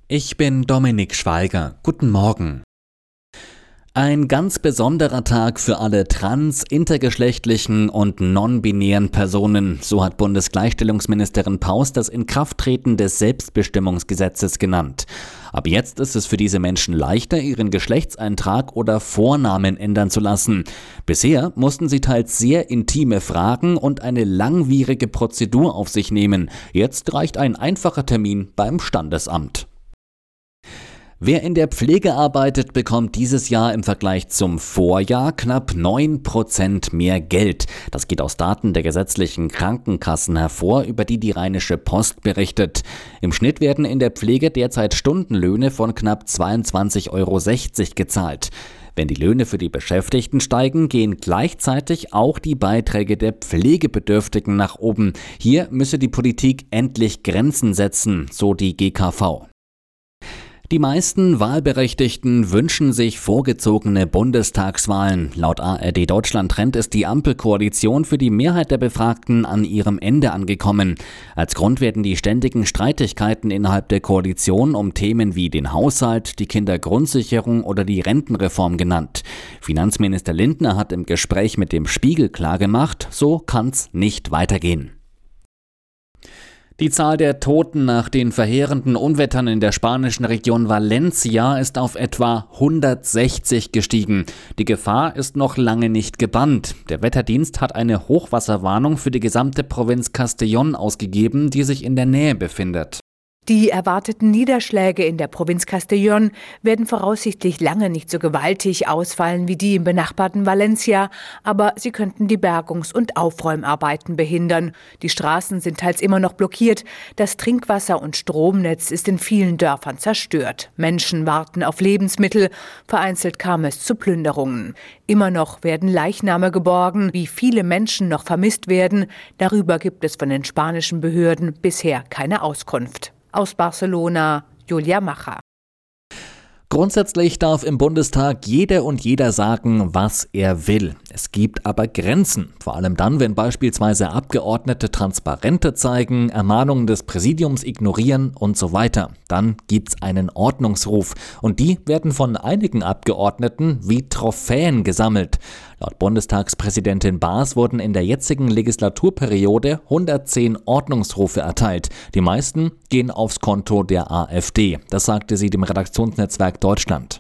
Ich bin Dominik Schweiger. Guten Morgen. Ein ganz besonderer Tag für alle trans-, intergeschlechtlichen und non-binären Personen, so hat Bundesgleichstellungsministerin Paus das Inkrafttreten des Selbstbestimmungsgesetzes genannt. Ab jetzt ist es für diese Menschen leichter, ihren Geschlechtseintrag oder Vornamen ändern zu lassen. Bisher mussten sie teils sehr intime Fragen und eine langwierige Prozedur auf sich nehmen. Jetzt reicht ein einfacher Termin beim Standesamt. Wer in der Pflege arbeitet, bekommt dieses Jahr im Vergleich zum Vorjahr knapp 9% mehr Geld. Das geht aus Daten der gesetzlichen Krankenkassen hervor, über die Rheinische Post berichtet. Im Schnitt werden in der Pflege derzeit Stundenlöhne von knapp 22,60 € gezahlt. Wenn die Löhne für die Beschäftigten steigen, gehen gleichzeitig auch die Beiträge der Pflegebedürftigen nach oben. Hier müsse die Politik endlich Grenzen setzen, so die GKV. Die meisten Wahlberechtigten wünschen sich vorgezogene Bundestagswahlen. Laut ARD Deutschland Trend ist die Ampelkoalition für die Mehrheit der Befragten an ihrem Ende angekommen. Als Grund werden die ständigen Streitigkeiten innerhalb der Koalition um Themen wie den Haushalt, die Kindergrundsicherung oder die Rentenreform genannt. Finanzminister Lindner hat im Gespräch mit dem Spiegel klargemacht, so kann's nicht weitergehen. Die Zahl der Toten nach den verheerenden Unwettern in der spanischen Region Valencia ist auf etwa 160 gestiegen. Die Gefahr ist noch lange nicht gebannt. Der Wetterdienst hat eine Hochwasserwarnung für die gesamte Provinz Castellón ausgegeben, die sich in der Nähe befindet. Die erwarteten Niederschläge in der Provinz Castellón werden voraussichtlich lange nicht so gewaltig ausfallen wie die im benachbarten Valencia, aber sie könnten die Bergungs- und Aufräumarbeiten behindern. Die Straßen sind teils immer noch blockiert, das Trinkwasser- und Stromnetz ist in vielen Dörfern zerstört. Menschen warten auf Lebensmittel, vereinzelt kam es zu Plünderungen. Immer noch werden Leichname geborgen, wie viele Menschen noch vermisst werden, darüber gibt es von den spanischen Behörden bisher keine Auskunft. Aus Barcelona, Julia Macher. Grundsätzlich darf im Bundestag jede und jeder sagen, was er will. Es gibt aber Grenzen, vor allem dann, wenn beispielsweise Abgeordnete Transparente zeigen, Ermahnungen des Präsidiums ignorieren und so weiter. Dann gibt's einen Ordnungsruf und die werden von einigen Abgeordneten wie Trophäen gesammelt. Laut Bundestagspräsidentin Baas wurden in der jetzigen Legislaturperiode 110 Ordnungsrufe erteilt. Die meisten gehen aufs Konto der AfD. Das sagte sie dem Redaktionsnetzwerk Deutschland.